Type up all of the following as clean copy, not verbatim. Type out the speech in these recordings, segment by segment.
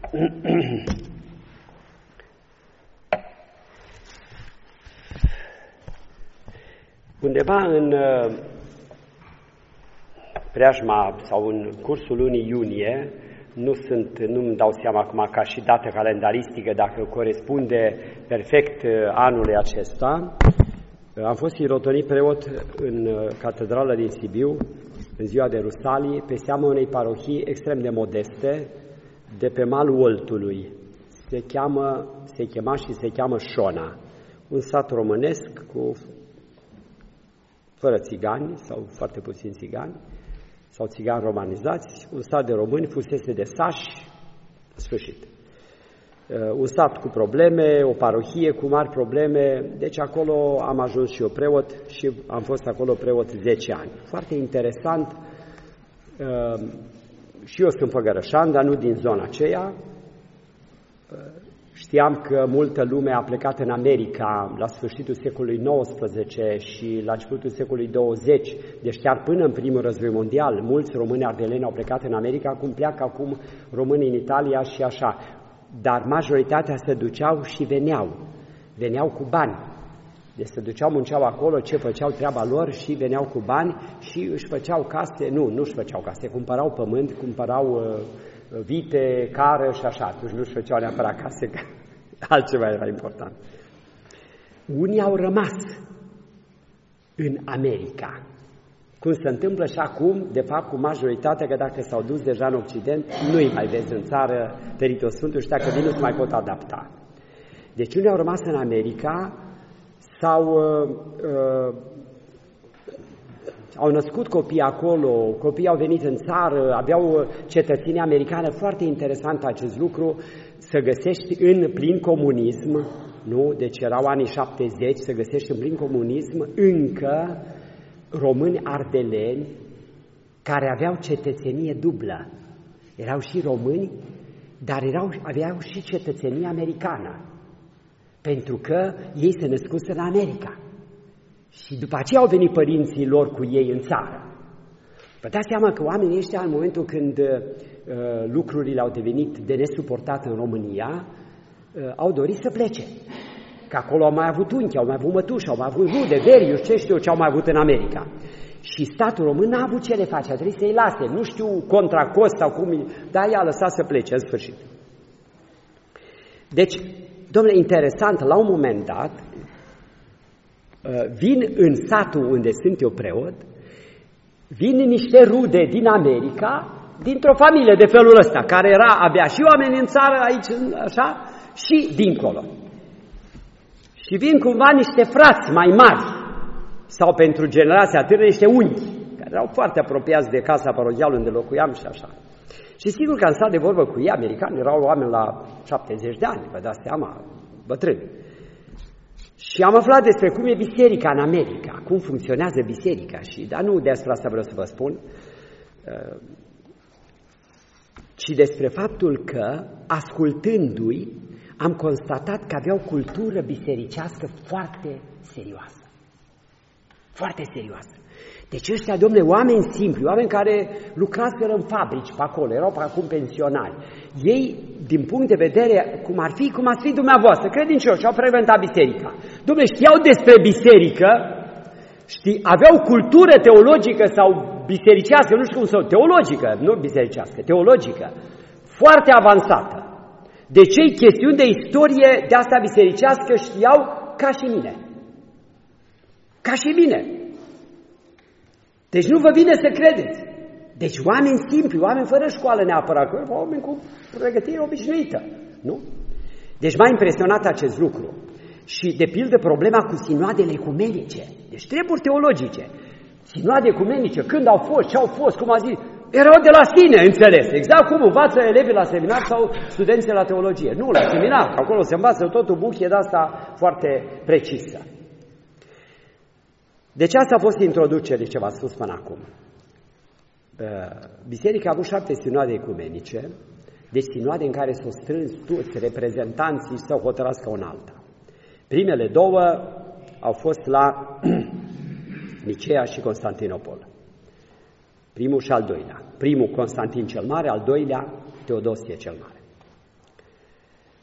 Undeva în preajma sau în cursul lunii iunie, nu-mi dau seama acum ca și dată calendaristică dacă corespunde perfect anului acesta, am fost sirotonit preot în catedrală din Sibiu, în ziua de Rusalii, pe seama unei parohii extrem de modeste, de pe malul Oltului. Se chema și se cheamă Șona, un sat românesc fără țigani sau foarte puțini țigani, sau țigani romanizați, un sat de români, fusese de sași, sfârșit. Un sat cu probleme, o parohie cu mari probleme, deci acolo am ajuns și eu preot și am fost acolo preot 10 ani. Foarte interesant, și eu sunt făgărășan, dar nu din zona aceea. Știam că multă lume a plecat în America la sfârșitul secolului XIX și la începutul secolului XX, deci chiar până în primul război mondial, mulți români ardeleni au plecat în America, cum pleacă acum românii în Italia și așa. Dar majoritatea se duceau și veneau cu bani. Deci se duceau, munceau acolo, ce făceau treaba lor și veneau cu bani și își făceau case, nu își făceau case, cumpărau pământ, cumpărau vite, cară și așa, atunci nu își făceau neapărat case, că altceva era important. Unii au rămas în America, cum se întâmplă și acum, de fapt, cu majoritatea, că dacă s-au dus deja în Occident, nu-i mai vezi în țară teritoriul Sfântul și dacă vin nu se mai pot adapta. Deci unii au rămas în America sau au născut copii acolo, copiii au venit în țară, aveau cetățenie americană. Foarte interesant acest lucru, să găsești în plin comunism, nu? Deci erau anii 70, să găsești în plin comunism încă români ardeleni care aveau cetățenie dublă. Erau și români, dar aveau și cetățenie americană, pentru că ei se născuseră în America. Și după aceea au venit părinții lor cu ei în țară. Vă dați seama că oamenii ăștia, în momentul când lucrurile au devenit de nesuportat în România, au dorit să plece. Că acolo au mai avut unchi, au mai avut mătuși, au mai avut rude, veriuși, ce știu ce au mai avut în America. Și statul român n-a avut ce le face, a trebuit să-i lase, nu știu contra cost sau cum, dar i-a lăsat să plece în sfârșit. Deci, domnule, interesant, la un moment dat, vin în satul unde sunt eu preot, vin niște rude din America, dintr-o familie de felul ăsta, care era abia și oameni în țară aici, așa, și dincolo. Și vin cumva niște frați mai mari, sau pentru generația tânără niște unchi, care erau foarte apropiați de casa parohială unde locuiam și așa. Și sigur că am stat de vorbă cu ei, americani, erau oameni la 70 de ani, vă dați seama, bătrâni. Și am aflat despre cum e biserica în America, cum funcționează biserica, dar nu despre asta vreau să vă spun, ci despre faptul că, ascultându-i, am constatat că aveau cultură bisericească foarte serioasă. Foarte serioasă. Deci ăștia, dom'le, oameni simpli, oameni care lucraseră în fabrici pe acolo, erau pe acum pensionari. Ei, din punct de vedere, cum ați fi dumneavoastră, credincioși, au frecventat biserica. Dom'le, știau despre biserică, aveau cultură teologică sau bisericească, nu știu cum să, teologică, nu bisericească, teologică, foarte avansată. De cei chestiuni de istorie de asta bisericească știau ca și mine. Ca și mine. Deci nu vă vine să credeți. Deci oameni simpli, oameni fără școală neapărat, oameni cu pregătire obișnuită, nu? Deci m-a impresionat acest lucru. Și, de pildă, problema cu sinoadele ecumenice. Deci treburi teologice. Sinoade ecumenice, când au fost, ce au fost, cum a zis, erau de la sine înțeles. Exact cum învață elevii la seminar sau studenții la teologie. Nu, la seminar, acolo se învață totul buchie de asta foarte precisă. Deci asta a fost introducere ce v-am spus până acum. Biserica a avut 7 sinoade ecumenice, deci sinoade în care s-au strâns toți reprezentanții și s-au hotărască una alta. Primele două au fost la Nicea și Constantinopol. Primul și al doilea. Primul Constantin cel Mare, al doilea Teodosie cel Mare.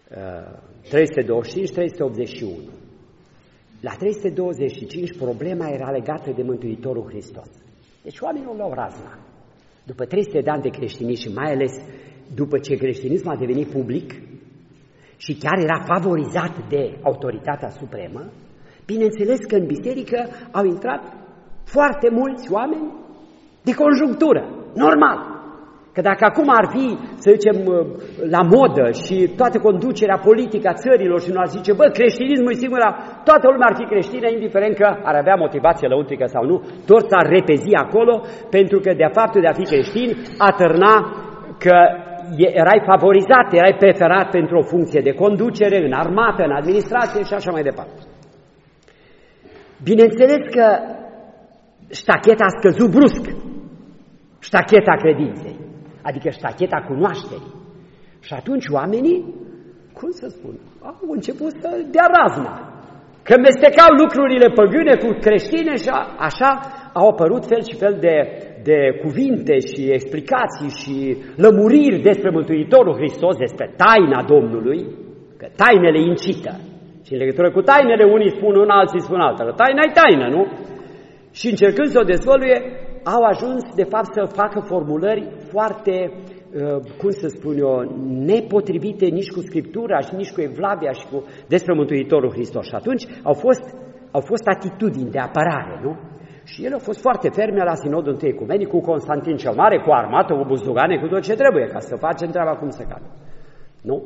325-381. La 325 problema era legată de Mântuitorul Hristos. Deci oamenii o luau razna. După 300 de ani de creștinism și mai ales după ce creștinismul a devenit public și chiar era favorizat de autoritatea supremă, bineînțeles că în biserică au intrat foarte mulți oameni de conjunctură, normal. Că dacă acum ar fi, să zicem, la modă și toată conducerea politică a țărilor și nu ar zice, bă, creștinismul e singura, toată lumea ar fi creștină, indiferent că ar avea motivație lăuntrică sau nu, tot s-ar repezi acolo, pentru că de faptul de a fi creștin atârna că erai favorizat, erai preferat pentru o funcție de conducere, în armată, în administrație și așa mai departe. Bineînțeles că ștacheta a scăzut brusc, ștacheta credinței, adică ștacheta cunoașterii. Și atunci oamenii, cum să spun, au început să dea razna, că mestecau lucrurile păgâne cu creștine și așa au apărut fel și fel de cuvinte și explicații și lămuriri despre Mântuitorul Hristos, despre taina Domnului, că tainele incită. Și în legătură cu tainele, unii spun una, alții spun alta. Taina e taină, nu? Și încercând să o dezvăluie, au ajuns, de fapt, să facă formulări foarte, cum să spun eu, nepotrivite nici cu Scriptura și nici cu Evlavia și despre Mântuitorul Hristos. Și atunci au fost atitudini de apărare, nu? Și ele au fost foarte ferme la Sinodul Întâi Ecumenic, cu Constantin cel Mare, cu armată, cu buzdugane, cu tot ce trebuie, ca să facem treaba cum se cade. Nu?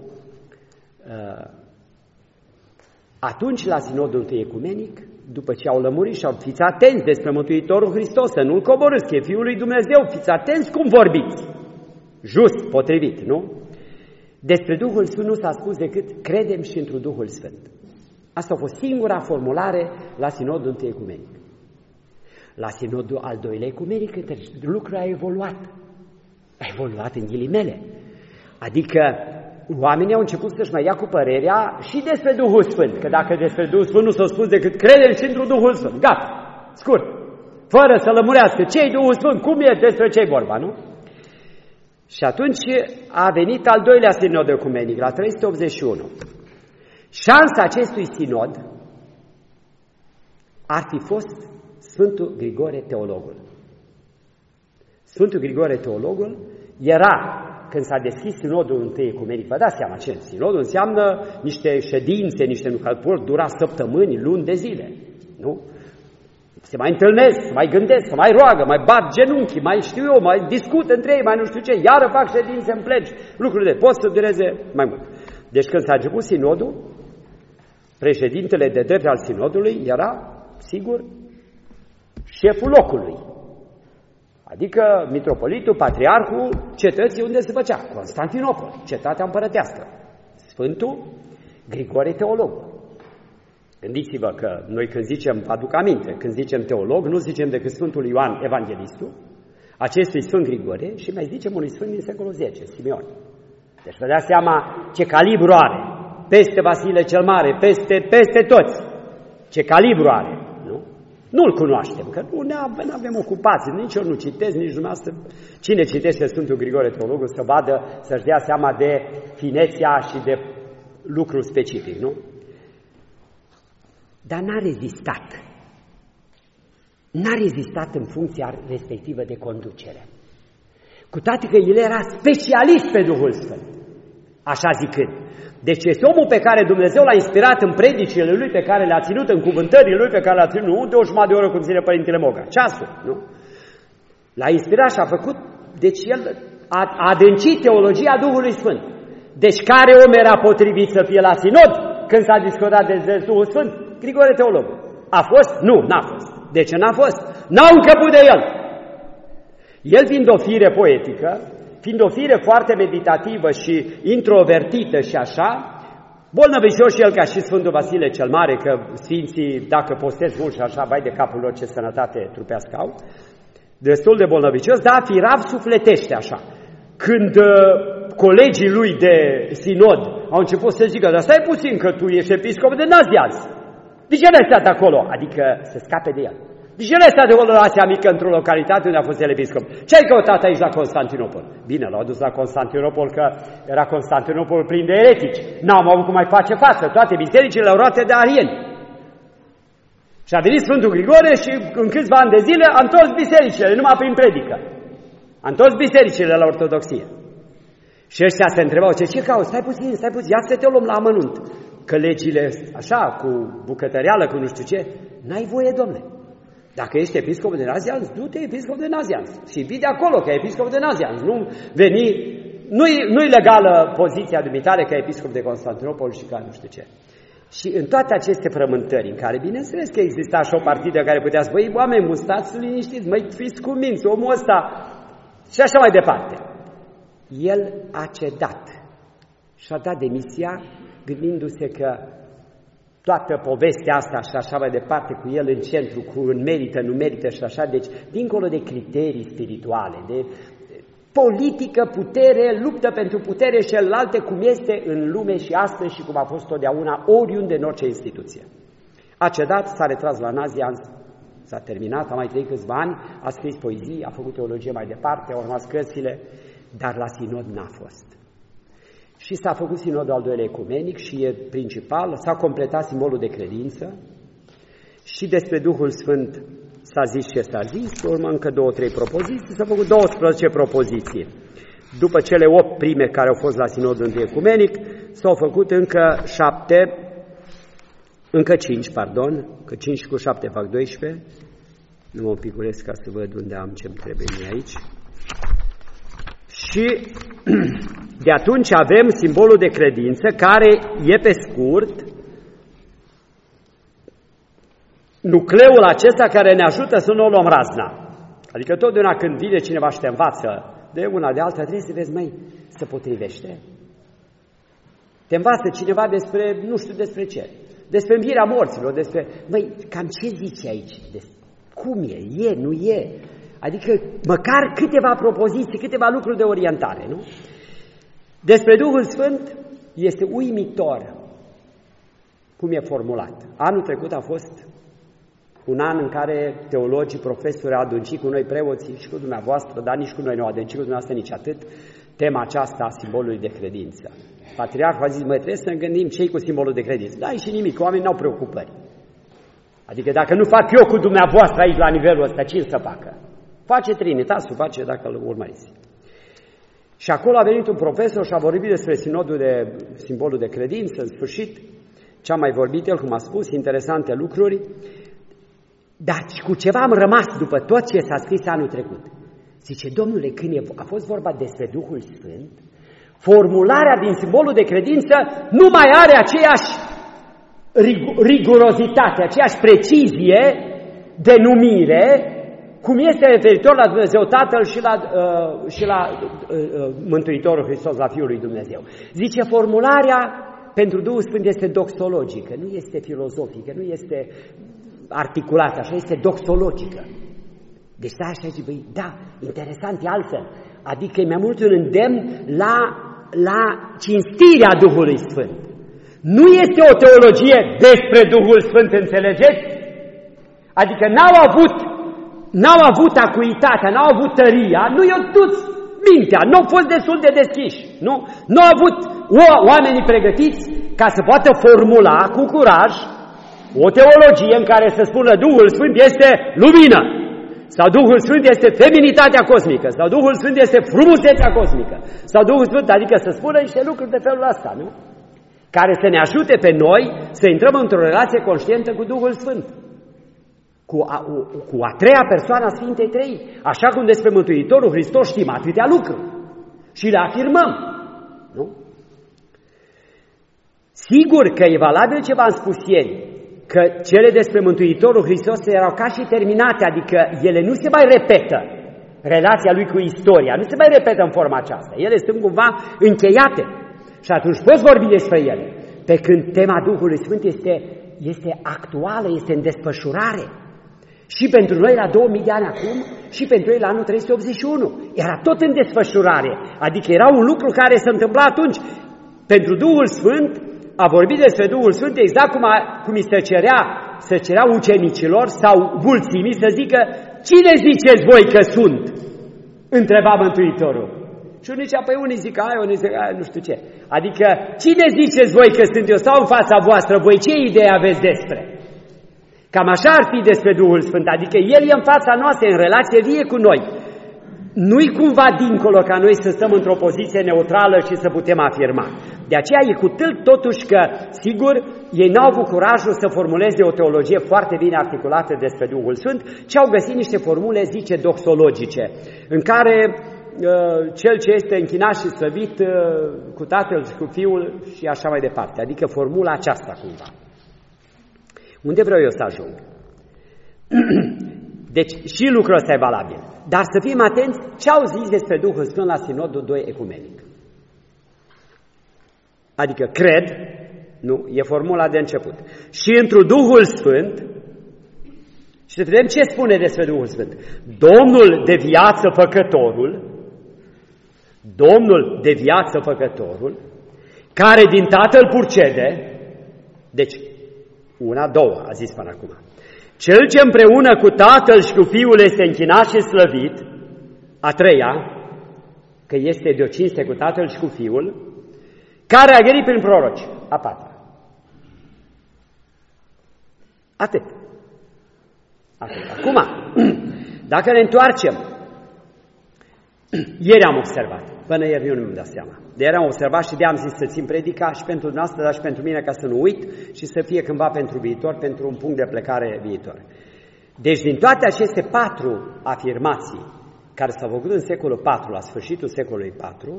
Atunci, la Sinodul Întâi Ecumenic, după ce au lămurit și au fiți atenți despre Mântuitorul Hristos, să nu-L coborâți, că e Fiul lui Dumnezeu, fiți atenți cum vorbiți. Just, potrivit, nu? Despre Duhul Sfânt nu s-a spus decât credem și într-un Duhul Sfânt. Asta a fost singura formulare la Sinodul Întâi Ecumenic. La Sinodul al Doilea Ecumenic, lucrul a evoluat. A evoluat în ghilimele. Adică oamenii au început să-și mai ia cu părerea și despre Duhul Sfânt. Că dacă despre Duhul Sfânt nu s-a spus decât credem și într-un Duhul Sfânt. Gata, scurt, fără să lămurească ce-i Duhul Sfânt, cum e, despre ce-i vorba, nu? Și atunci a venit al doilea Sinod Ecumenic, la 381. Șansa acestui sinod ar fi fost Sfântul Grigore Teologul. Sfântul Grigore Teologul era, când s-a deschis Sinodul Întâi Ecumenic, vă dați seama ce? Sinodul înseamnă niște ședințe, niște pot dura săptămâni, luni de zile, nu? Se mai întâlnesc, mai gândesc, se mai roagă, mai bat genunchii, mai știu eu, mai discută între ei, mai nu știu ce, iară fac ședințe în plegi, lucrurile pot să dureze mai mult. Deci când s-a început Sinodul, președintele de drept al Sinodului era, sigur, șeful locului, adică mitropolitul, patriarhul cetății unde se făcea, Constantinopol, cetatea împărătească, Sfântul Grigore Teologul. Gândiți-vă că noi când zicem, aduc aminte, când zicem teolog, nu zicem decât Sfântul Ioan Evanghelistul, acestui Sfânt Grigore și mai zicem unui Sfânt din secolul X, Simeon. Deci vă dați seama ce calibru are, peste Vasile cel Mare, peste toți, ce calibru are. Nu-l cunoaștem, că nu avem ocupații, nici eu nu citesc, nici dumneavoastră. Cine citește Sfântul Grigore Teologul să vadă, să-și dea seama de finețea și de lucru specific, nu? Dar n-a rezistat. N-a rezistat în funcția respectivă de conducere. Cu toate că el era specialist pe Duhul Sfânt, așa zicând. Deci este omul pe care Dumnezeu l-a inspirat în predicile lui, pe care le-a ținut, în cuvântările lui, pe care le-a ținut, nu de o jumătate de oră, cum ține Părintele Moga, ceasul, nu? L-a inspirat și a făcut, deci el a adâncit teologia Duhului Sfânt. Deci care om era potrivit să fie la sinod când s-a discutat de Duhul Sfânt? Grigore Teologul. A fost? Nu, n-a fost. De ce n-a fost? N-au încăput de el. El fiind o fire poetică, fiind o fire foarte meditativă și introvertită și așa, bolnăvicios și el ca și Sfântul Vasile cel Mare, că sfinții, dacă postez mult și așa, vai de capul lor ce sănătate trupească au, destul de bolnăvicios, dar firav sufletește așa. Când colegii lui de sinod au început să zică, dar stai puțin că tu ești episcop de nazi azi, de ce n-ai stat acolo? Adică să scape de el. Și el ăsta de acolo la Asia Mică, într-o localitate unde a fost el episcop. Ce ai căutat aici la Constantinopol? Bine, l-au dus la Constantinopol că era Constantinopol plin de eretici. N-am avut cum mai face față. Toate bisericile au roate de arieni. Și a venit Sfântul Grigore și în câțiva ani de zile a întors bisericile, numai prin predică. A întors bisericile la ortodoxie. Și ăștia se întrebau, ce cauți? Stai puțin, ia să te luăm la amănunt. Că legile, așa, cu bucătăreală, cu nu știu ce, n-ai voie, domne. Dacă ești episcop de Nazianz, du-te episcop de Nazianz. Și vii de acolo, că e episcop de Nazianz. Nu veni, nu-i legală poziția dumitare ca episcop de Constantinopol și ca nu știu ce. Și în toate aceste frământări, în care, bineînțeles că exista și o partidă care putea să băi, oameni, stați liniștiți, măi, fiți cuminți, omul ăsta, și așa mai departe. El a cedat și a dat demisia, gândindu-se că toată povestea asta și așa mai departe, cu el în centru, cu merită, nu merită și așa, deci, dincolo de criterii spirituale, de politică, putere, luptă pentru putere și celelalte, cum este în lume și astăzi și cum a fost totdeauna, oriunde, în orice instituție. A cedat, s-a retras la Nazianz, s-a terminat, a mai trăit câțiva ani, a scris poezii, a făcut teologie mai departe, au urmat cărțile, dar la sinod n-a fost. Și s-a făcut sinodul al doilea ecumenic și e principal, s-a completat simbolul de credință și despre Duhul Sfânt s-a zis ce s-a zis, urmă încă 2-3 propoziții, s-au făcut 12 propoziții. După cele 8 prime care au fost la sinodul întâi ecumenic, s-au făcut încă 5, că 5 cu 7 fac 12, nu mă picuresc ca să văd unde am ce-mi trebuie mie aici. Și de atunci avem simbolul de credință, care e pe scurt nucleul acesta care ne ajută să nu o luăm razna. Adică totdeauna când vine cineva și te învață de una de alta, trebuie să vezi, măi, se potrivește? Te învață cineva despre, nu știu despre ce, despre învierea morților, despre, măi, cam ce zici aici? Cum e, nu e? Adică măcar câteva propoziții, câteva lucruri de orientare, nu? Despre Duhul Sfânt este uimitor cum e formulat. Anul trecut a fost un an în care teologii, profesori au adâncit cu noi preoții și cu dumneavoastră, dar nici cu noi nu au adâncit cu dumneavoastră nici atât, tema aceasta a simbolului de credință. Patriarhul a zis, trebuie să ne gândim ce-i cu simbolul de credință. Da, și nimic, oamenii n-au preocupări. Adică dacă nu fac eu cu dumneavoastră aici la nivelul ăsta, ce să facă? Face Trinitasul, face dacă îl urmăriți. Și acolo a venit un profesor și a vorbit despre simbolul de credință, în sfârșit, ce-a mai vorbit el, cum a spus, interesante lucruri, dar cu ceva am rămas după tot ce s-a scris anul trecut. Zice, domnule, când a fost vorba despre Duhul Sfânt, formularea din simbolul de credință nu mai are aceeași rigurozitate, aceeași precizie de numire, cum este referitor la Dumnezeu Tatăl și la Mântuitorul Hristos, la Fiul lui Dumnezeu. Zice, formularea pentru Duhul Sfânt este doxologică, nu este filozofică, nu este articulată, așa este doxologică. Deci stai așa și băi, da, interesant, e altfel. Adică e mai mult un îndemn la cinstirea Duhului Sfânt. Nu este o teologie despre Duhul Sfânt, înțelegeți? Adică n-au avut acuitatea, n-au avut tăria, nu i-au dus mintea, nu au fost destul de deschiși, nu au avut oamenii pregătiți ca să poată formula cu curaj o teologie în care să spună Duhul Sfânt este lumină, sau Duhul Sfânt este feminitatea cosmică, sau Duhul Sfânt este frumusețea cosmică, sau Duhul Sfânt, adică să spună niște lucruri de felul ăsta, nu? Care să ne ajute pe noi să intrăm într-o relație conștientă cu Duhul Sfânt, cu a treia persoană a Sfintei Trăi, așa cum despre Mântuitorul Hristos știm atâtea lucruri și le afirmăm, nu? Sigur că e valabil ce v-am spus ieri, că cele despre Mântuitorul Hristos erau ca și terminate, adică ele nu se mai repetă, relația lui cu istoria, nu se mai repetă în forma aceasta, ele sunt cumva încheiate și atunci poți vorbi despre ele, pe când tema Duhului Sfânt este actuală, este în desfășurare. Și pentru noi la 2000 de ani acum și pentru ei la anul 381. Era tot în desfășurare, adică era un lucru care se întâmpla atunci. Pentru Duhul Sfânt, a vorbit despre Duhul Sfânt exact cum îi se cerea să cerea ucenicilor sau mulțimii să zică: cine ziceți voi că sunt? Întreba Mântuitorul. Și unii zicea: păi unii zic aia, unii zic aia, nu știu ce. Adică, cine ziceți voi că sunt eu? Sau în fața voastră, voi ce idee aveți despre? Cam așa ar fi despre Duhul Sfânt, adică El e în fața noastră, în relație vie cu noi. Nu-i cumva dincolo ca noi să stăm într-o poziție neutrală și să putem afirma. De aceea e cu tâlc totuși că, sigur, ei n-au avut curajul să formuleze o teologie foarte bine articulată despre Duhul Sfânt, ci au găsit niște formule, zice, doxologice, în care cel ce este închinat și slăvit cu Tatăl și cu Fiul și așa mai departe. Adică formula aceasta cumva. Unde vreau eu să ajung? Deci și lucrul ăsta e valabil. Dar să fim atenți ce au zis despre Duhul Sfânt la Sinodul 2 Ecumenic. Adică cred, nu, e formula de început. Și întru Duhul Sfânt, și să vedem ce spune despre Duhul Sfânt. Domnul de viață făcătorul, care din Tatăl purcede, deci una, două, a zis până acum. Cel ce împreună cu Tatăl și cu Fiul este închinat și slăvit, a treia, că este de o cinste cu Tatăl și cu Fiul, care a gărit prin proroci, a patra. Atât. Acum, dacă ne întoarcem, ieri am observat, până ieri eu nu mi-am dat seama, de ieri am observat și de-am zis să țin predica și pentru dumneavoastră, dar și pentru mine, ca să nu uit și să fie cândva pentru viitor, pentru un punct de plecare viitor. Deci din toate aceste patru afirmații care s-au făcut în secolul IV, la sfârșitul secolului IV,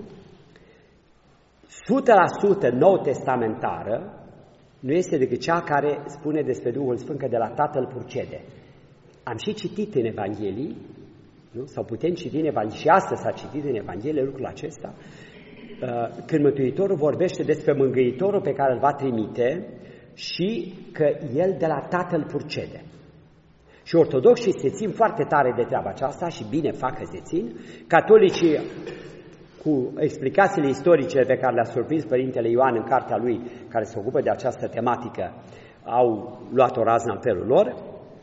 100% nou-testamentară nu este decât cea care spune despre Duhul Sfânt că de la Tatăl purcede. Am și citit în Evanghelii, nu? Sau putem citi în Evanghelie, și astăzi s-a citit în Evanghelie lucrul acesta, când Mântuitorul vorbește despre Mângâitorul pe care îl va trimite și că El de la Tatăl purcede. Și ortodoxii se țin foarte tare de treaba aceasta și bine fac că se țin. Catolicii, cu explicațiile istorice pe care le-a surprins Părintele Ioan în cartea lui, care se ocupă de această tematică, au luat o razna în felul lor.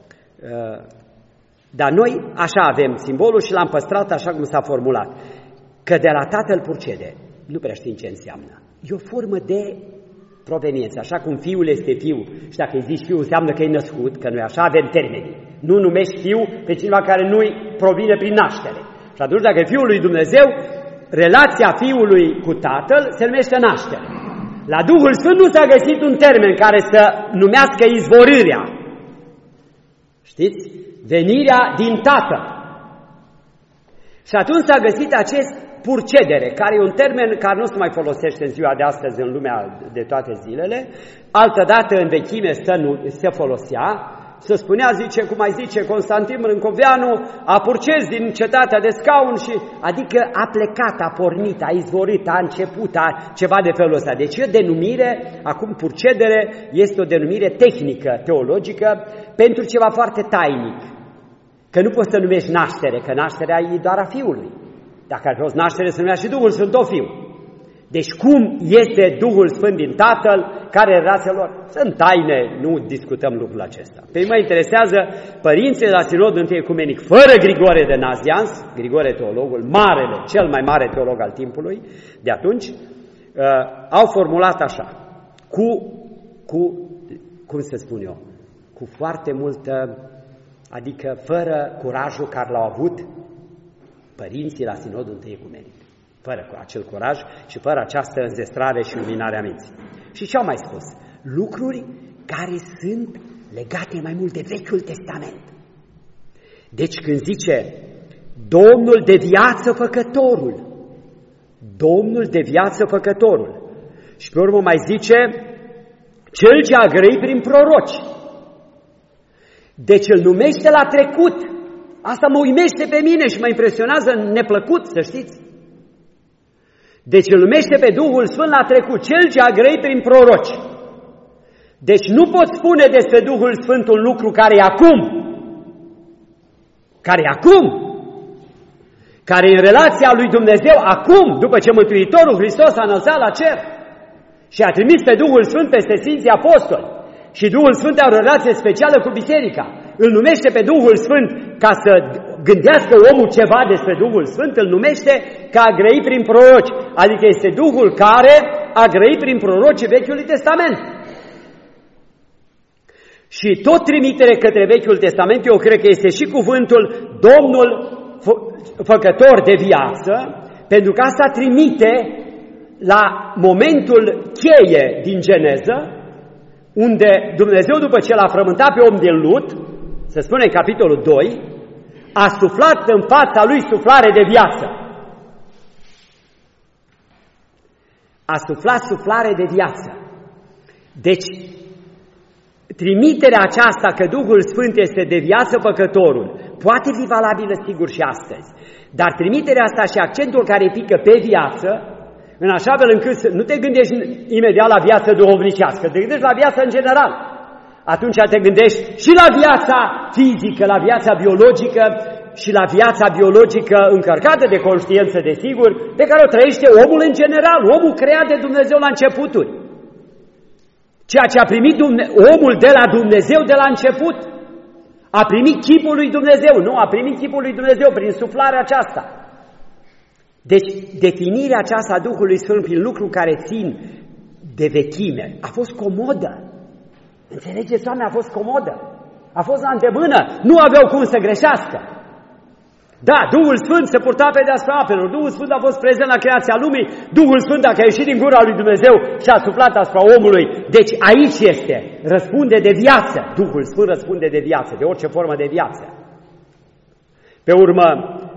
Dar noi așa avem simbolul și l-am păstrat așa cum s-a formulat. Că de la Tatăl purcede, nu prea știm ce înseamnă. E o formă de proveniență, așa cum fiul este fiu și dacă îi zici fiu înseamnă că e născut, că noi așa avem termeni. Nu numești fiu pe cineva care nu-i provine prin naștere. Și atunci dacă e Fiul lui Dumnezeu, relația Fiului cu Tatăl se numește naștere. La Duhul Sfânt nu s-a găsit un termen care să numească izvorârea. Știți? Venirea din Tatăl. Și atunci s-a găsit acest purcedere, care e un termen care nu se mai folosește în ziua de astăzi în lumea de toate zilele. Altădată în vechime se folosea, se spunea, zice, cum mai zice Constantin Brâncoveanu, a purces din cetatea de scaun și, adică a plecat, a pornit, a izvorit, a început, ceva de felul ăsta. Deci e o denumire, acum purcedere, este o denumire tehnică, teologică, pentru ceva foarte tainic. Că nu poți să numești naștere, că nașterea e doar a Fiului. Dacă ar fi naștere, să numea și Duhul Sfânt o Fiu. Deci cum este Duhul Sfânt din Tatăl, care e relația lor? Sunt taine, nu discutăm lucrul acesta. Pe mine mă interesează părinții de la Sinodul I Ecumenic, fără Grigore de Nazianz, Grigore teologul, marele, cel mai mare teolog al timpului, de atunci, au formulat așa, cum să spun eu, cu foarte multă, adică fără curajul care l-au avut părinții la Sinodul I Ecumenic. Fără acel curaj și fără această înzestrare și luminare a minții. Și ce-au mai spus? Lucruri care sunt legate mai mult de Vechiul Testament. Deci când zice Domnul de viață făcătorul, Domnul de viață făcătorul, și pe urmă mai zice Cel ce a grăit prin proroci. Deci îl numește la trecut. Asta mă uimește pe mine și mă impresionează neplăcut, să știți. Deci îl numește pe Duhul Sfânt la trecut, Cel ce a grăit prin proroci. Deci nu pot spune despre Duhul Sfânt un lucru care e acum. Care e acum. Care e în relația lui Dumnezeu acum, după ce Mântuitorul Hristos a înălțat la cer și a trimis pe Duhul Sfânt peste Sfinții Apostoli. Și Duhul Sfânt are o relație specială cu biserica. Îl numește pe Duhul Sfânt ca să gândească omul ceva despre Duhul Sfânt, îl numește că a grăit prin proroci. Adică este Duhul care a grăit prin proroci Vechiului Testament. Și tot trimitere către Vechiul Testament, eu cred că este și cuvântul Domnul făcător de viață, pentru că asta trimite la momentul cheie din Geneză, unde Dumnezeu, după ce l-a frământat pe om din lut, se spune în capitolul 2, a suflat în fața lui suflare de viață. A suflat suflare de viață. Deci, trimiterea aceasta că Duhul Sfânt este de viață păcătorul, poate fi valabilă sigur și astăzi, dar trimiterea asta și accentul care pică pe viață, în așa fel încât să nu te gândești imediat la viață duhovnicească, te gândești la viață în general. Atunci te gândești și la viața fizică, la viața biologică și la viața biologică încărcată de conștiință, desigur, pe care o trăiește omul în general, omul creat de Dumnezeu la începuturi. Ceea ce a primit omul de la Dumnezeu de la început. A primit chipul lui Dumnezeu, nu? A primit chipul lui Dumnezeu prin suflarea aceasta. Deci, definirea aceasta a Duhului Sfânt prin lucruri care țin de vechime a fost comodă. Înțelegeți, oameni, a fost comodă. A fost la îndemână. Nu aveau cum să greșească. Da, Duhul Sfânt se purta pe deasupra apelor. Duhul Sfânt a fost prezent la creația lumii. Duhul Sfânt, dacă a ieșit din gura lui Dumnezeu și a suflat asupra omului. Deci aici este. Răspunde de viață. Duhul Sfânt răspunde de viață, de orice formă de viață. Pe urmă,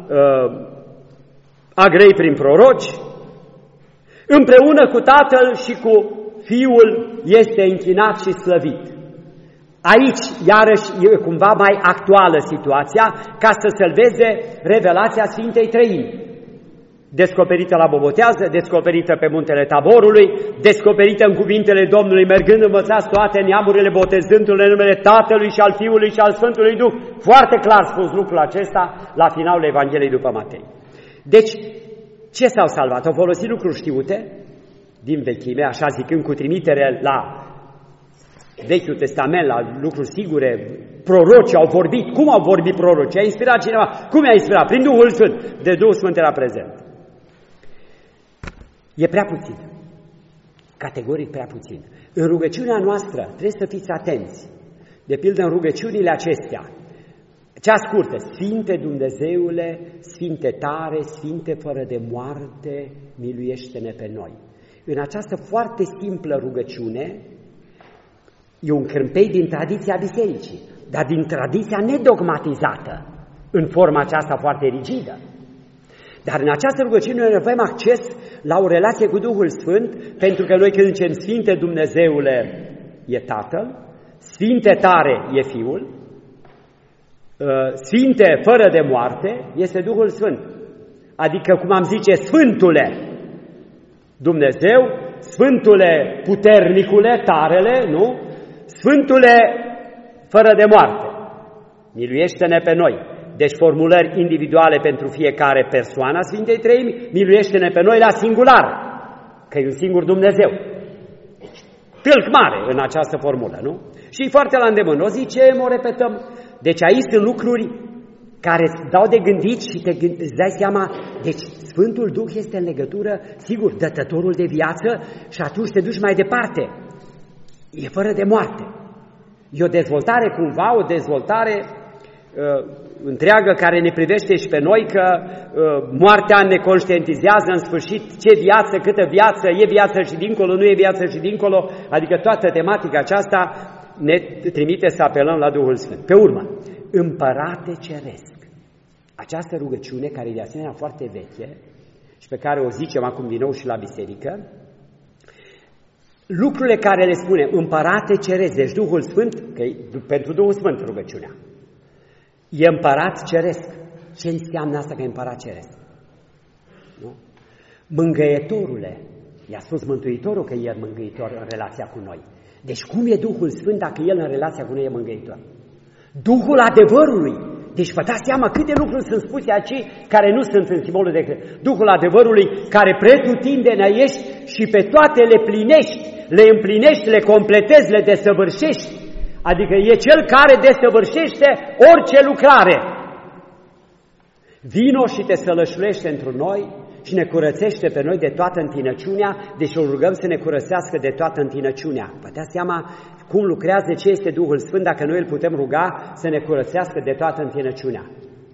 a grăit prin proroci, împreună cu Tatăl și cu Fiul este închinat și slăvit. Aici, iarăși, e cumva mai actuală situația, ca să salveze revelația Sfintei Treimi. Descoperită la Bobotează, descoperită pe muntele Taborului, descoperită în cuvintele Domnului, mergând învățați toate neamurile, botezându-le în numele Tatălui și al Fiului și al Sfântului Duh. Foarte clar spus lucrul acesta la finalul Evangheliei după Matei. Deci, ce s-au salvat? Au folosit lucruri știute din vechime, așa zicând, cu trimitere la Vechiul Testament, la lucruri sigure. Prorocii au vorbit. Cum au vorbit prorocii? A inspirat cineva? Cum i-a inspirat? Prin Duhul Sfânt. De Duhul Sfânt era prezent. E prea puțin. Categoric prea puțin. În rugăciunea noastră trebuie să fiți atenți. De pildă, în rugăciunile acestea, cea scurtă: Sfinte Dumnezeule, Sfinte tare, Sfinte fără de moarte, miluiește-ne pe noi. În această foarte simplă rugăciune, e un câmpei din tradiția bisericii, dar din tradiția nedogmatizată, în forma aceasta foarte rigidă. Dar în această rugăciune noi avem acces la o relație cu Duhul Sfânt, pentru că noi când zicem Sfinte Dumnezeule e Tatăl, Sfinte tare e Fiul, Sfinte fără de moarte este Duhul Sfânt. Adică, cum am zice, Sfântule Dumnezeu, Sfântule puternicule, tarele, nu? Sfântule fără de moarte, miluiește-ne pe noi. Deci formulări individuale pentru fiecare persoană a Sfintei Treimi, miluiește-ne pe noi la singular, că e un singur Dumnezeu. Tâlc mare în această formulă, nu? Și e foarte la îndemână. O zicem, o repetăm. Deci aici sunt lucruri care îți dau de gândit și îți dai seama. Deci Sfântul Duh este în legătură, sigur, dătătorul de viață, și atunci te duci mai departe. E fără de moarte. E o dezvoltare cumva, o dezvoltare întreagă care ne privește și pe noi, că moartea ne conștientizează în sfârșit ce viață, câtă viață, e viață și dincolo, nu e viață și dincolo, adică toată tematica aceasta ne trimite să apelăm la Duhul Sfânt. Pe urmă, Împărate Ceresc. Această rugăciune, care e de asemenea foarte veche și pe care o zicem acum din nou și la biserică, lucrurile care le spune Împărate Ceresc, deci Duhul Sfânt, că e pentru Duhul Sfânt rugăciunea, e Împărat Ceresc. Ce înseamnă asta că e Împărat Ceresc? Nu? Mângâietorule, i-a spus Mântuitorul că e mângâitor în relația cu noi. Deci cum e Duhul Sfânt dacă El în relația cu noi e mângâitor? Duhul adevărului. Deci vă dați seama câte lucruri sunt spuse aici care nu sunt în simbolul de Duhul adevărului, care pretutindeni ești și pe toate le plinești, le împlinești, le completezi, le desăvârșești. Adică e Cel care desăvârșește orice lucrare. Vino și te sălășluiește într noi și ne curățește pe noi de toată întinăciunea, deci o rugăm să ne curățească de toată întinăciunea. Vă dați seama cum lucrează, ce este Duhul Sfânt, dacă noi îl putem ruga să ne curățească de toată întinăciunea.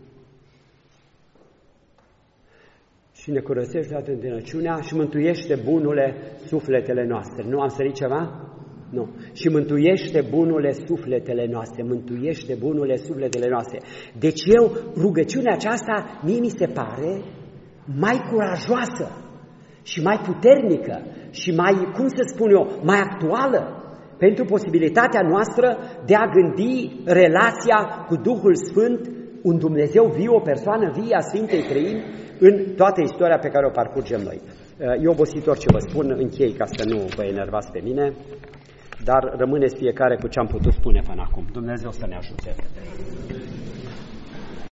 Și ne curățește toată întinăciunea și mântuiește, bunule, sufletele noastre. Nu am sărit ceva? Nu. Și mântuiește, bunule, sufletele noastre. Mântuiește, bunule, sufletele noastre. Deci rugăciunea aceasta, mie mi se pare mai curajoasă și mai puternică și mai, cum să spun eu, mai actuală pentru posibilitatea noastră de a gândi relația cu Duhul Sfânt, un Dumnezeu viu, o persoană vie a Sfintei Treimi, în toată istoria pe care o parcurgem noi. E obositor ce vă spun, închei ca să nu vă enervați pe mine, dar rămâneți fiecare cu ce am putut spune până acum. Dumnezeu să ne ajute!